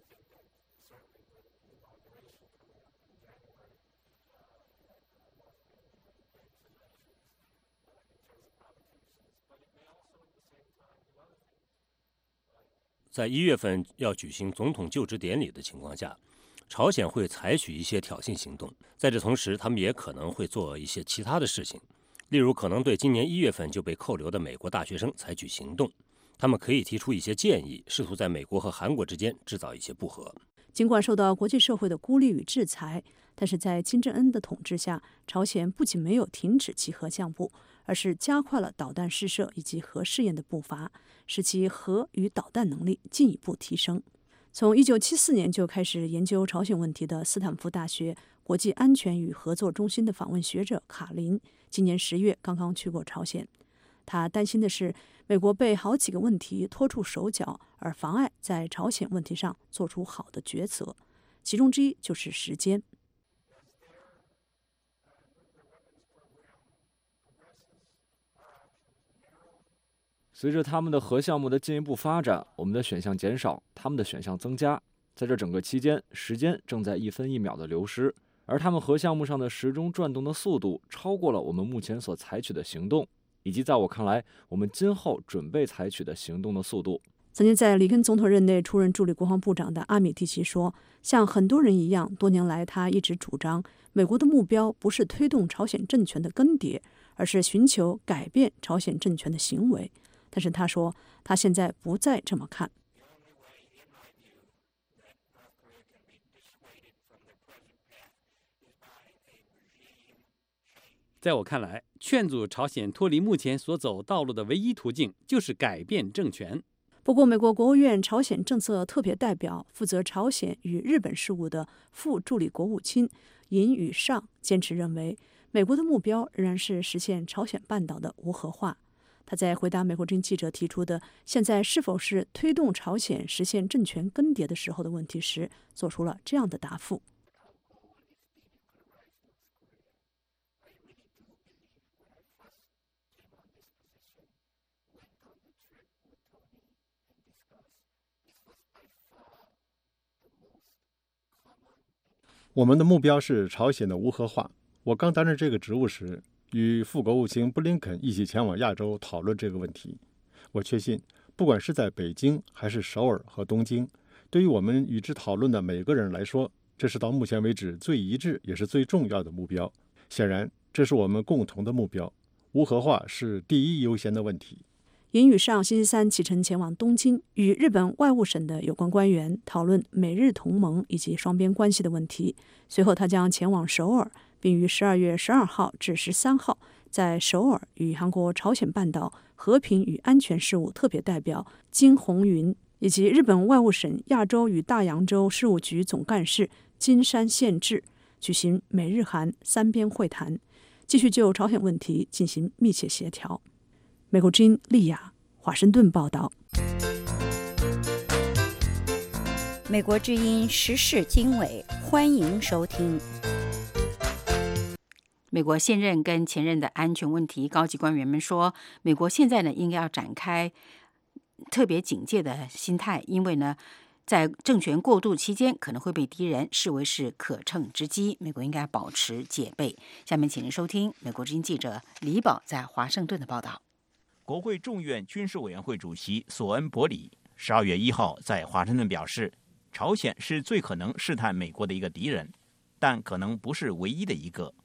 在1月份要举行总统就职典礼的情况下，朝鲜会采取一些挑衅行动。在这同时，他们也可能会做一些其他的事情，例如可能对今年1月份就被扣留的美国大学生采取行动。他们可以提出一些建议，试图在美国和韩国之间制造一些不和。 尽管受到国际社会的孤立与制裁，但是在金正恩的统治下，朝鲜不仅没有停止其核项目，而是加快了导弹试射以及核试验的步伐，使其核与导弹能力进一步提升。从1974年就开始研究朝鲜问题的斯坦福大学国际安全与合作中心的访问学者卡林，今年10月刚刚去过朝鲜。他担心的是，美国被好几个问题拖住手脚，而妨碍在朝鲜问题上做出好的抉择，其中之一就是时间。 随着他们的核项目的进一步发展，我们的选项减少，他们的选项增加。在这整个期间，时间正在1分1秒的流失，而他们核项目上的时钟转动的速度超过了我们目前所采取的行动，以及在我看来，我们今后准备采取的行动的速度。 曾经在里根总统任内出任助理国防部长的阿米蒂奇说，像很多人一样，多年来他一直主张，美国的目标不是推动朝鲜政权的更迭，而是寻求改变朝鲜政权的行为。但是他说，他现在不再这么看。 在我看来，劝阻朝鲜脱离目前所走道路的唯一途径就是改变政权。 不过，美国国务院朝鲜政策特别代表、负责朝鲜与日本事务的副助理国务卿尹宇尚坚持认为，美国的目标仍然是实现朝鲜半岛的无核化。他在回答美国之音记者提出的现在是否是推动朝鲜实现政权更迭的时候的问题时，做出了这样的答复。 我们的目标是朝鲜的无核化。我刚担任这个职务时，与副国务卿布林肯一起前往亚洲讨论这个问题。我确信，不管是在北京还是首尔和东京，对于我们与之讨论的每个人来说，这是到目前为止最一致也是最重要的目标。显然，这是我们共同的目标。无核化是第一优先的问题。 尹宇上星期三启程前往东京，与日本外务省的有关官员讨论美日同盟以及双边关系的问题。随后他将前往首尔，并于12月12号至13号在首尔与韩国朝鲜半岛和平与安全事务特别代表金宏云以及日本外务省亚洲与大洋洲事务局总干事金山宪治举行美日韩三边会谈，继续就朝鲜问题进行密切协调。美国之音利亚华盛顿报道。 美国之音时事经纬，欢迎收听。 美国现任跟前任的安全问题高级官员们说，美国现在呢应该要展开特别警戒的心态，因为呢在政权过渡期间可能会被敌人视为是可乘之机，美国应该保持戒备。下面请您收听美国之音记者李宝在华盛顿的报道。 国会众院军事委员会主席索恩伯里12月1号在华盛顿表示，朝鲜是最可能试探美国的一个敌人，但可能不是唯一的一个。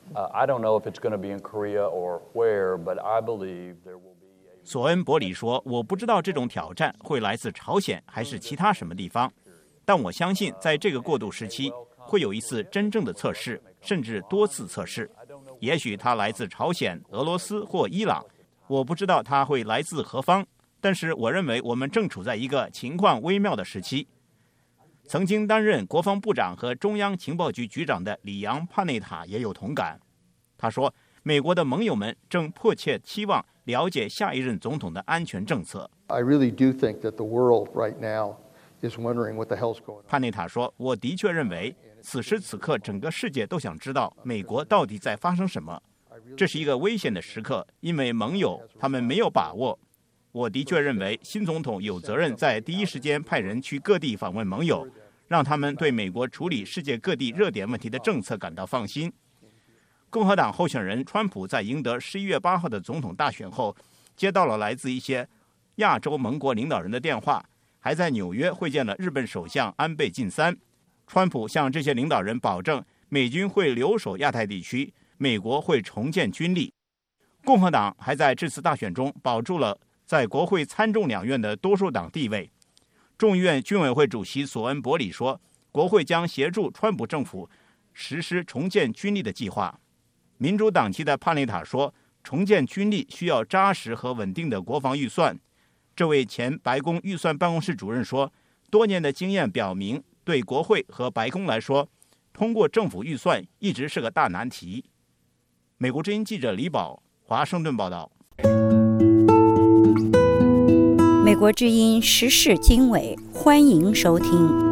I don't know if it's going to be in Korea or where, but I believe there will be a... 索恩伯里说，我不知道这种挑战会来自朝鲜还是其他什么地方，但我相信在这个过渡时期会有一次真正的测试，甚至多次测试。也许它来自朝鲜、俄罗斯或伊朗，我不知道它会来自何方，但是我认为我们正处在一个情况微妙的时期。曾经担任国防部长和中央情报局局长的里昂·帕内塔也有同感。他说，美国的盟友们正迫切期望了解下一任总统的安全政策。 I really do think that the world right now is wondering what the hell's going on. 帕内塔说，我的确认为此时此刻整个世界都想知道美国到底在发生什么。这是一个危险的时刻，因为盟友他们没有把握。我的确认为新总统有责任在第一时间派人去各地访问盟友，让他们对美国处理世界各地热点问题的政策感到放心。共和党候选人川普在赢得11月8号的总统大选后，接到了来自一些亚洲盟国领导人的电话，还在纽约会见了日本首相安倍晋三。川普向这些领导人保证，美军会留守亚太地区，美国会重建军力。共和党还在这次大选中保住了在国会参众两院的多数党地位。众议院军委会主席索恩伯里说，国会将协助川普政府实施重建军力的计划。民主党籍的帕内塔说，重建军力需要扎实和稳定的国防预算。这位前白宫预算办公室主任说，多年的经验表明，对国会和白宫来说，通过政府预算一直是个大难题。美国之音记者李宝，华盛顿报道。 美国之音时事经纬，欢迎收听。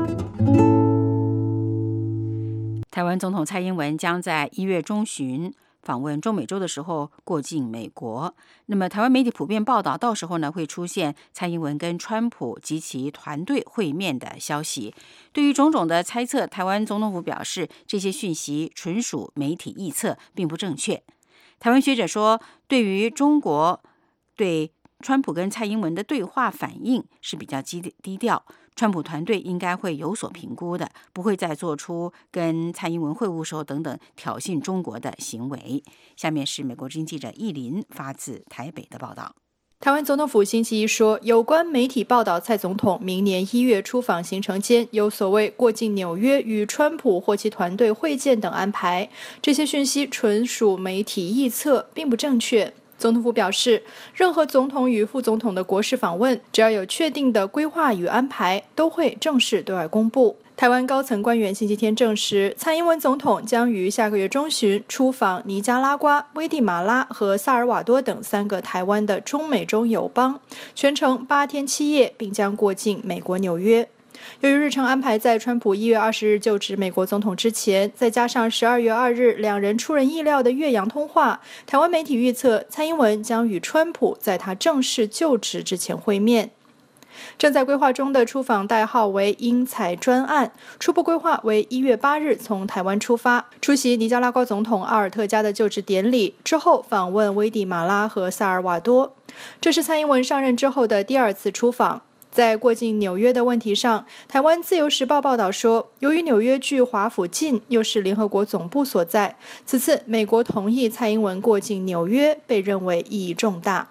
台湾总统蔡英文将在1月中旬访问中美洲的时候过境美国。那么台湾媒体普遍报道，到时候呢会出现蔡英文跟川普及其团队会面的消息。对于种种的猜测，台湾总统府表示，这些讯息纯属媒体臆测，并不正确。台湾学者说，对于中国对川普跟蔡英文的对话反应是比较低调，川普团队应该会有所评估的，不会再做出跟蔡英文会晤时候等等挑衅中国的行为。下面是美国之音记者易林发自台北的报道。 台湾总统府星期一说，有关媒体报道蔡总统明年1月出访行程间有所谓过境纽约与川普或其团队会见等安排，这些讯息纯属媒体臆测，并不正确。总统府表示，任何总统与副总统的国事访问，只要有确定的规划与安排，都会正式对外公布。台湾高层官员星期天证实，蔡英文总统将于下个月中旬出访尼加拉瓜、危地马拉和萨尔瓦多等3个台湾的中美洲友邦，全程8天7夜，并将过境美国纽约。由于日程安排在川普1月20日就职美国总统之前，再加上12月2日两人出人意料的越洋通话，台湾媒体预测蔡英文将与川普在他正式就职之前会面。正在规划中的出访代号为英采专案，初步规划为1月8日从台湾出发，出席尼加拉瓜总统阿尔特加的就职典礼，之后访问危地马拉和萨尔瓦多。这是蔡英文上任之后的第2次出访。在过境纽约的问题上，台湾自由时报报道说，由于纽约距华府近，又是联合国总部所在，此次美国同意蔡英文过境纽约，被认为意义重大。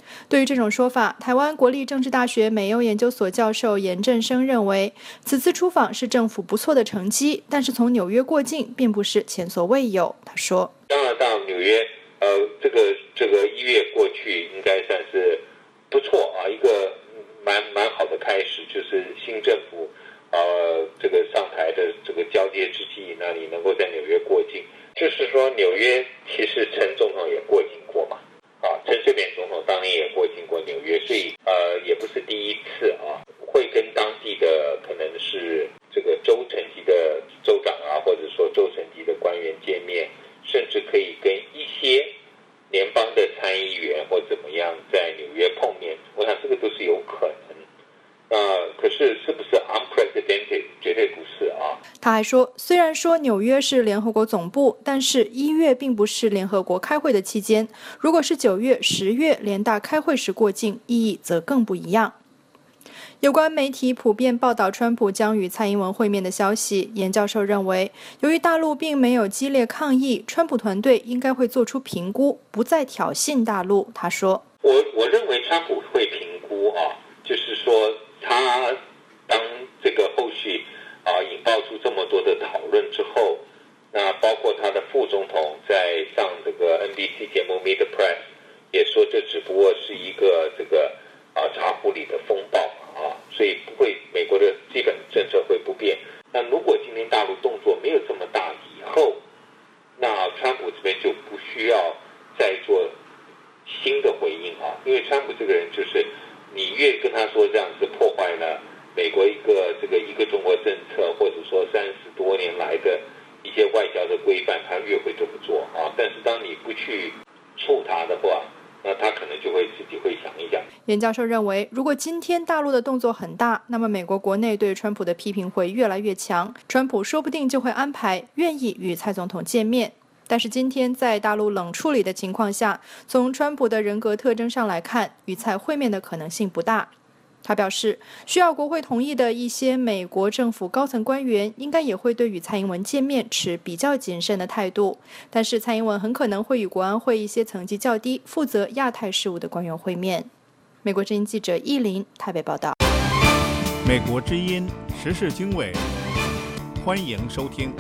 对于这种说法，台湾国立政治大学美优研究所教授严正生认为，此次出访是政府不错的成绩，但是从纽约过境并不是前所未有。他说：“ 当然到纽约，这个1月过去应该算是不错啊，一个蛮好的开始，就是新政府这个上台的这个交接之际，那你能够在纽约过境，就是说纽约其实陈总统也过境过嘛。”陈水扁总统当年也过境过纽约，所以也不是第一次啊，会跟当地的可能是这个州层级的州长啊，或者说州层级的官员见面，甚至可以跟一些联邦的参议员或怎么样在纽约碰面，我想这个都是有可能。可是是不是 unprecedented？ 绝对不是啊。 他还说，虽然说纽约是联合国总部，但是1月并不是联合国开会的期间。如果是9月、10月联大开会时过境，意义则更不一样。有关媒体普遍报道川普将与蔡英文会面的消息，严教授认为，由于大陆并没有激烈抗议，川普团队应该会做出评估，不再挑衅大陆。他说：“ 我认为川普会评估啊，就是说他当这个后续引爆出这么多的讨论之后，那包括他的副总统在上这个 NBC 节目 Meet the Press 也说，这只不过是一个这个茶壶里的风暴所以不会，美国的基本政策会不变。那如果今天大陆动作没有这么大以后，那川普这边就不需要再做新的回应因为川普这个人就是你越跟他说这样子破坏了美国一个中国政策，或者说30多年来的一些外交的规范，他越会这么做但是当你不去触他的话，那他可能就会自己会想一想。 严教授认为，如果今天大陆的动作很大，那么美国国内对川普的批评会越来越强，川普说不定就会安排愿意与蔡总统见面。但是今天在大陆冷处理的情况下，从川普的人格特征上来看，与蔡会面的可能性不大。他表示，需要国会同意的一些美国政府高层官员应该也会对与蔡英文见面持比较谨慎的态度，但是蔡英文很可能会与国安会一些层级较低、负责亚太事务的官员会面。美国之音记者依林台北报道。 美国之音时事经纬，欢迎收听。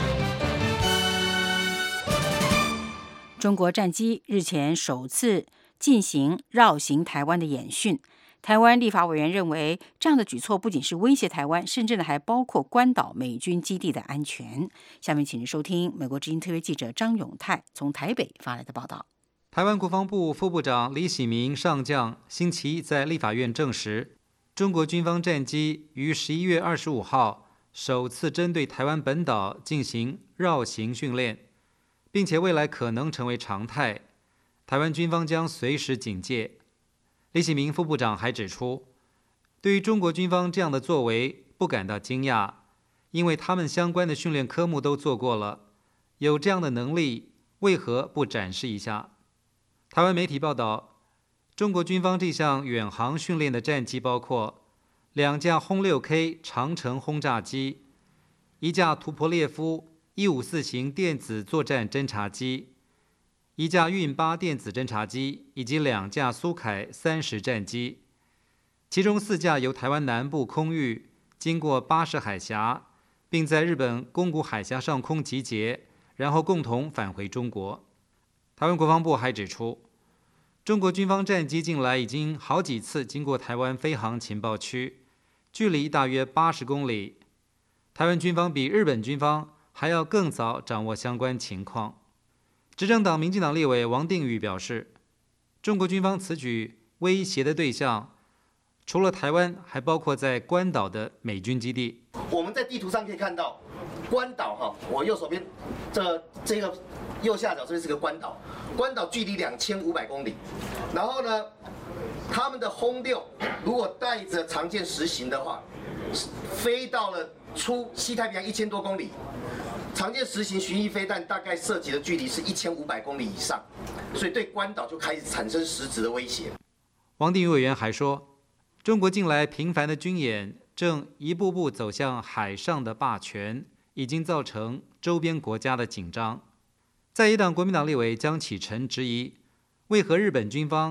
中国战机日前首次进行绕行台湾的演训。台湾立法委员认为，这样的举措不仅是威胁台湾，甚至呢还包括关岛美军基地的安全。下面请您收听美国之音特约记者张永泰从台北发来的报道。 台湾国防部副部长李喜明上将星期一在立法院证实，中国军方战机于11月25号首次针对台湾本岛进行绕行训练，并且未来可能成为常态，台湾军方将随时警戒。李喜明副部长还指出，对于中国军方这样的作为不感到惊讶，因为他们相关的训练科目都做过了，有这样的能力，为何不展示一下？台湾媒体报道，中国军方这项远航训练的战机包括2架轰6K 长程轰炸机、1架图波列夫154型电子作战侦察机、1架运8电子侦察机以及2架苏凯30战机，其中4架由台湾南部空域经过巴士海峡，并在日本宫古海峡上空集结，然后共同返回中国。台湾国防部还指出，中国军方战机近来已经好几次经过台湾飞航情报区，距离大约80公里。台湾军方比日本军方还要更早掌握相关情况。执政党民进党立委王定宇表示，中国军方此举威胁的对象除了台湾，还包括在关岛的美军基地。 我们在地图上可以看到，关岛我右手边这个右下角这边是个关岛，关岛距离2500公里。然后呢，他们的轰6如果带着常见实行的话，飞到了出西太平洋1000多公里。常见实行巡弋飞弹大概涉及的距离是1500公里以上，所以对关岛就开始产生实质的威胁。 王定宇委员还说，中国近来频繁的军演正一步步走向海上的霸权，已经造成周边国家的紧张。在野党国民党立委江启臣质疑，为何日本军方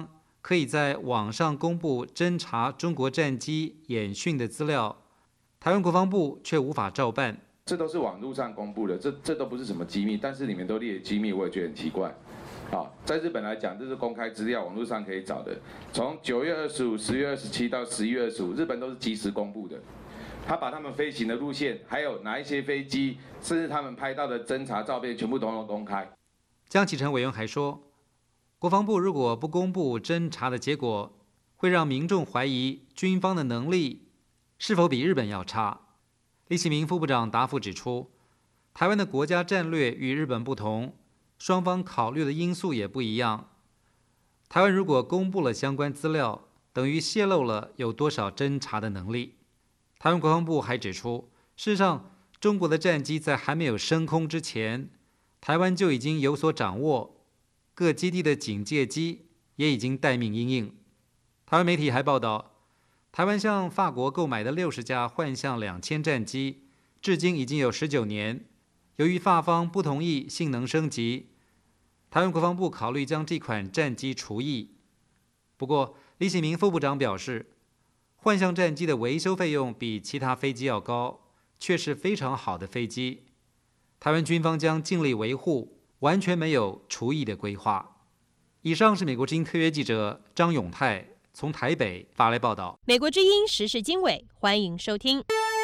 可以在网上公布侦察中国战机演训的资料，台湾国防部却无法照办。 这都是网络上公布的，这都不是什么机密，但是里面都列机密，我也觉得很奇怪。好，在日本来讲，这是公开资料，网络上可以找的。从9月25、10月27到11月25，日本都是即时公布的。他把他们飞行的路线，还有哪一些飞机，甚至他们拍到的侦察照片，全部都公开。 江启臣委员还说，国防部如果不公布侦察的结果，会让民众怀疑军方的能力是否比日本要差。李启明副部长答复指出，台湾的国家战略与日本不同，双方考虑的因素也不一样。台湾如果公布了相关资料，等于泄露了有多少侦察的能力。台湾国防部还指出，事实上，中国的战机在还没有升空之前，台湾就已经有所掌握，各基地的警戒机也已经待命因应。台湾媒体还报道，台湾向法国购买的60架幻象2000战机，至今已经有19年。由于法方不同意性能升级，台湾国防部考虑将这款战机除役。不过，李启明副部长表示，幻象战机的维修费用比其他飞机要高，却是非常好的飞机。台湾军方将尽力维护，完全没有除役的规划。以上是美国之音特约记者张永泰从台北发来报道。 美国之音时事经纬，欢迎收听。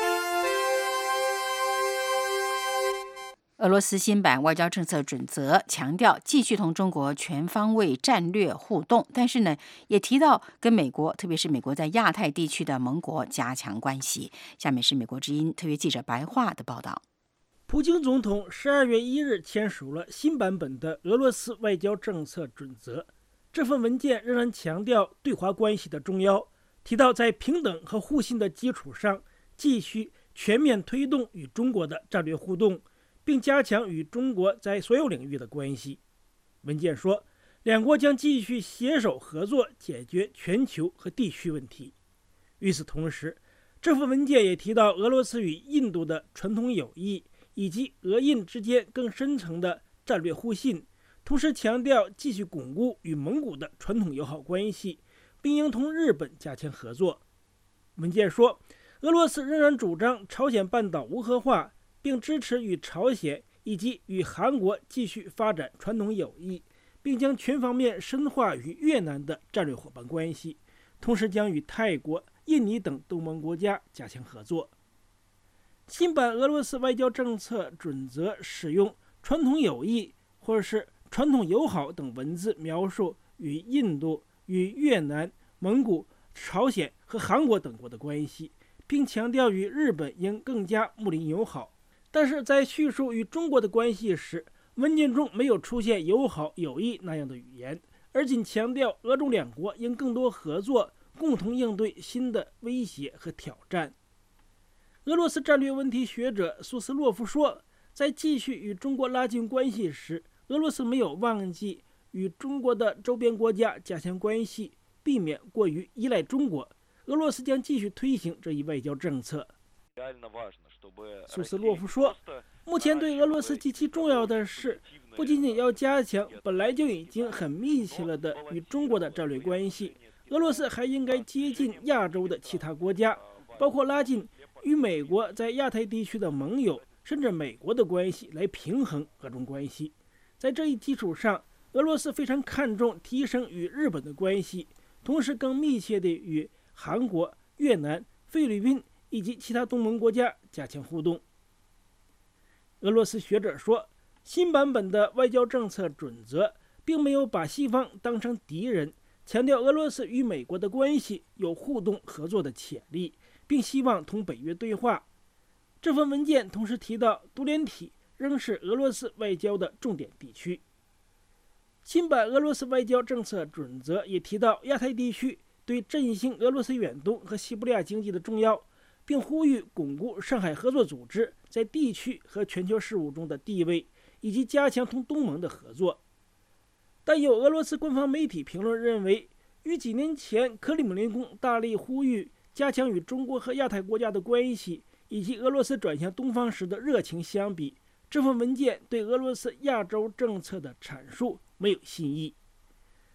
俄罗斯新版外交政策准则强调继续同中国全方位战略互动，但是呢，也提到跟美国，特别是美国在亚太地区的盟国加强关系。下面是美国之音特约记者白桦的报道。 普京总统12月1日签署了新版本的俄罗斯外交政策准则。这份文件仍然强调对华关系的重要，提到在平等和互信的基础上，继续全面推动与中国的战略互动，并加强与中国在所有领域的关系。文件说，两国将继续携手合作解决全球和地区问题。与此同时，这份文件也提到俄罗斯与印度的传统友谊，以及俄印之间更深层的战略互信，同时强调继续巩固与蒙古的传统友好关系，并应同日本加强合作。文件说，俄罗斯仍然主张朝鲜半岛无核化，并支持与朝鲜以及与韩国继续发展传统友谊，并将全方面深化与越南的战略伙伴关系，同时将与泰国、印尼等东盟国家加强合作。新版俄罗斯外交政策准则使用传统友谊或者是传统友好等文字描述与印度、与越南、蒙古、朝鲜和韩国等国的关系，并强调与日本应更加睦邻友好。但是在叙述与中国的关系时，文件中没有出现友好、友谊那样的语言，而仅强调俄中两国应更多合作，共同应对新的威胁和挑战。俄罗斯战略问题学者苏斯洛夫说，在继续与中国拉近关系时，俄罗斯没有忘记与中国的周边国家加强关系，避免过于依赖中国。俄罗斯将继续推行这一外交政策。苏斯洛夫说，目前对俄罗斯极其重要的是，不仅仅要加强本来就已经很密切了的与中国的战略关系，俄罗斯还应该接近亚洲的其他国家，包括拉近与美国在亚太地区的盟友，甚至美国的关系，来平衡俄中关系。在这一基础上，俄罗斯非常看重提升与日本的关系，同时更密切地与韩国、越南、菲律宾以及其他东盟国家加强互动。俄罗斯学者说，新版本的外交政策准则并没有把西方当成敌人，强调俄罗斯与美国的关系有互动合作的潜力，并希望同北约对话。这份文件同时提到，独联体仍是俄罗斯外交的重点地区。新版俄罗斯外交政策准则也提到亚太地区对振兴俄罗斯远东和西伯利亚经济的重要，并呼吁巩固上海合作组织在地区和全球事务中的地位，以及加强同东盟的合作。但有俄罗斯官方媒体评论认为，与几年前克里姆林宫大力呼吁加强与中国和亚太国家的关系，以及俄罗斯转向东方时的热情相比，这份文件对俄罗斯亚洲政策的阐述没有新意。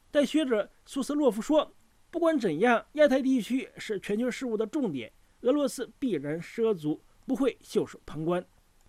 但学者苏斯洛夫说，不管怎样，亚太地区是全球事务的重点，俄罗斯必然涉足，不会袖手旁观。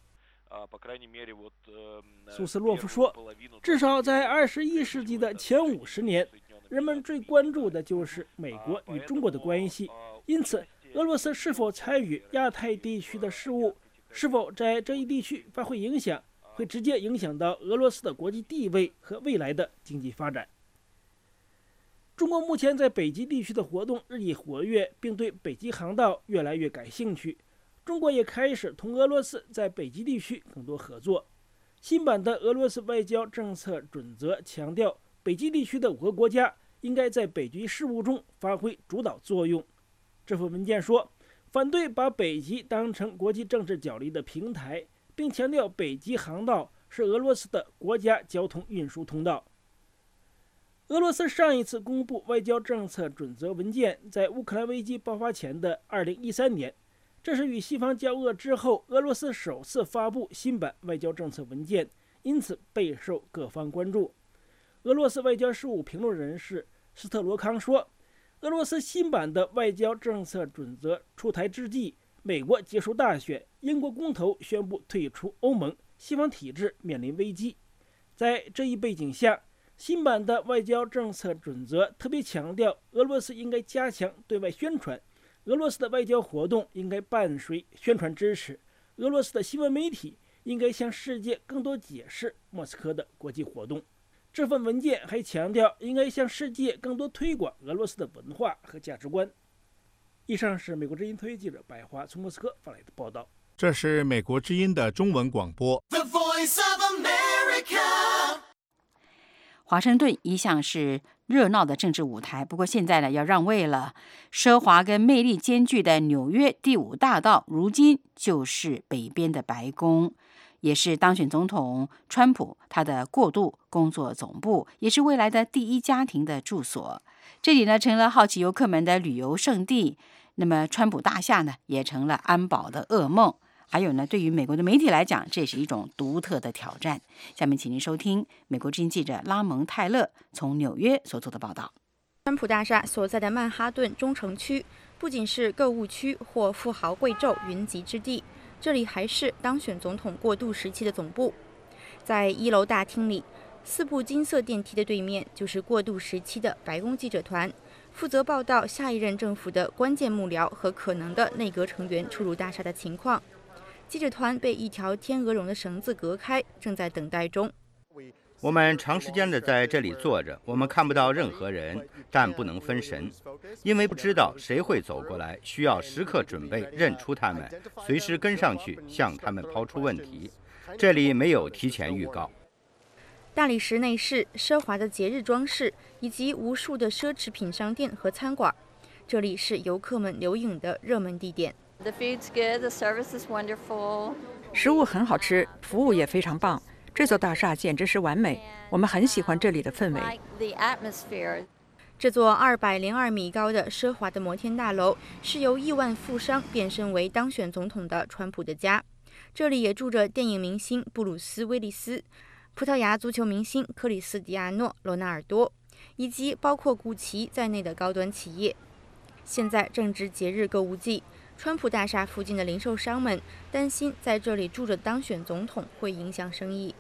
苏斯洛夫说，至少在21世纪的前50年，人们最关注的就是美国与中国的关系，因此俄罗斯是否参与亚太地区的事务，是否在这一地区发挥影响，会直接影响到俄罗斯的国际地位和未来的经济发展。中国目前在北极地区的活动日益活跃，并对北极航道越来越感兴趣。中国也开始同俄罗斯在北极地区更多合作。新版的俄罗斯外交政策准则强调，北极地区的5个国家应该在北极事务中发挥主导作用。这份文件说，反对把北极当成国际政治角力的平台，并强调北极航道是俄罗斯的国家交通运输通道。俄罗斯上一次公布外交政策准则文件在乌克兰危机爆发前的2013年，这是与西方交恶之后俄罗斯首次发布新版外交政策文件，因此备受各方关注。俄罗斯外交事务评论人士斯特罗康说，俄罗斯新版的外交政策准则出台之际，美国结束大选，英国公投宣布退出欧盟，西方体制面临危机。在这一背景下，新版的外交政策准则特别强调，俄罗斯应该加强对外宣传，俄罗斯的外交活动应该伴随宣传支持，俄罗斯的新闻媒体应该向世界更多解释莫斯科的国际活动。这份文件还强调，应该向世界更多推广俄罗斯的文化和价值观。以上是美国之音特约记者白华从莫斯科发来的报道。 这是美国之音的中文广播。The Voice of America。 华盛顿一向是热闹的政治舞台，不过现在呢，要让位了。奢华跟魅力兼具的纽约第5大道，如今就是北边的白宫，也是当选总统川普他的过渡工作总部，也是未来的第一家庭的住所。这里呢，成了好奇游客们的旅游胜地。那么，川普大厦呢，也成了安保的噩梦。还有呢，对于美国的媒体来讲，这是一种独特的挑战。下面请您收听美国之音记者拉蒙泰勒从纽约所做的报道。 川普大厦所在的曼哈顿中城区不仅是购物区或富豪贵胄云集之地，这里还是当选总统过渡时期的总部。在1楼大厅里，4部金色电梯的对面就是过渡时期的白宫记者团，负责报道下一任政府的关键幕僚和可能的内阁成员出入大厦的情况。记者团被一条天鹅绒的绳子隔开，正在等待中。 我们长时间的在这里坐着，我们看不到任何人，但不能分神，因为不知道谁会走过来，需要时刻准备认出他们，随时跟上去向他们抛出问题。这里没有提前预告。 大理石内饰、奢华的节日装饰以及无数的奢侈品商店和餐馆，这里是游客们留影的热门地点。 The food's good, the service is wonderful. 食物很好吃，服务也非常棒。这座大厦简直是完美，我们很喜欢这里的氛围。 这座202米高的奢华的摩天大楼是由亿万富商变身为当选总统的川普的家。这里也住着电影明星布鲁斯·威利斯、葡萄牙足球明星克里斯蒂亚诺·罗纳尔多，以及包括古奇在内的高端企业。现在正值节日购物季，川普大厦附近的零售商们担心在这里住着当选总统会影响生意。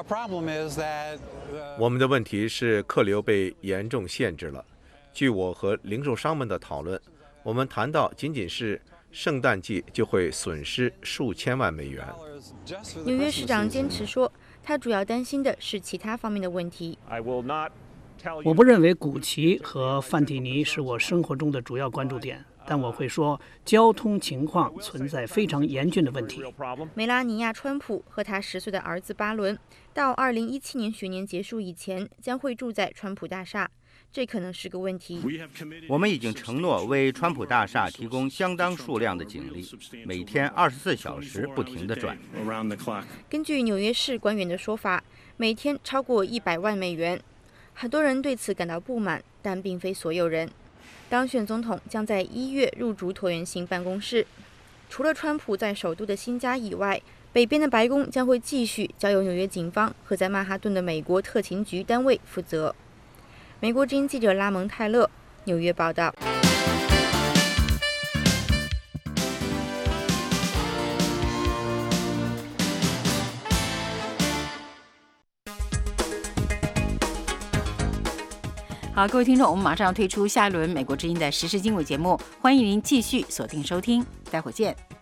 我们的问题是客流被严重限制了。据我和零售商们的讨论，我们谈到仅仅是圣诞季就会损失数千万美元。 纽约市长坚持说，他主要担心的是其他方面的问题。 我不认为古奇和范蒂尼是我生活中的主要关注点，但我会说，交通情况存在非常严峻的问题。 梅拉尼亚·川普和他10岁的儿子巴伦，到2017年学年结束以前，将会住在川普大厦。这可能是个问题。 我们已经承诺为川普大厦提供相当数量的警力，每天24小时不停地转。 根据纽约市官员的说法，每天超过100万美元。很多人对此感到不满，但并非所有人。当选总统将在1月入主椭圆形办公室。除了川普在首都的新家以外，北边的白宫将会继续交由纽约警方和在曼哈顿的美国特勤局单位负责。 美国之音记者拉蒙泰勒纽约报道。 好，各位听众，我们马上要推出下一轮美国之音的时事经纬节目，欢迎您继续锁定收听，待会儿见。